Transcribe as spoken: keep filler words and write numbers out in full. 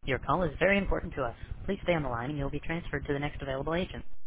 Your call is very important to us. Please stay on the line and you'll be transferred to the next available agent.